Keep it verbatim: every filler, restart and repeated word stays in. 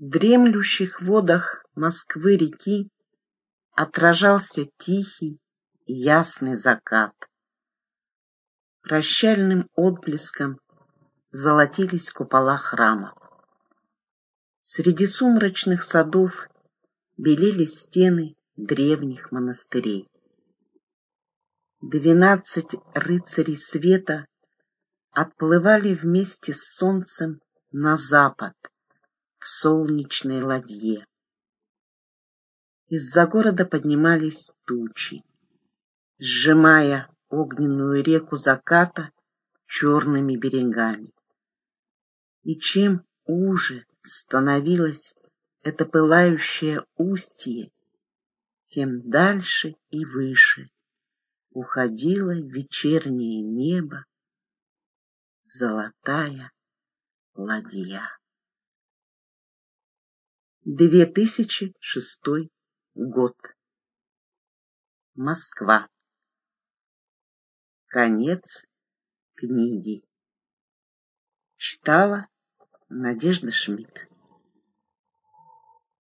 В дремлющих водах Москвы-реки отражался тихий и ясный закат. Прощальным отблеском золотились купола храма. Среди сумрачных садов белели стены древних монастырей. Двенадцать рыцарей света отплывали вместе с солнцем на запад в солнечной ладье. Из-за города поднимались тучи, сжимая огненную реку заката черными берегами. И чем уже становилось это пылающее устье, тем дальше и выше уходила в вечернее небо золотая ладья. две тысячи шестой год. Москва. Конец книги. Читала Надежда Шмидт.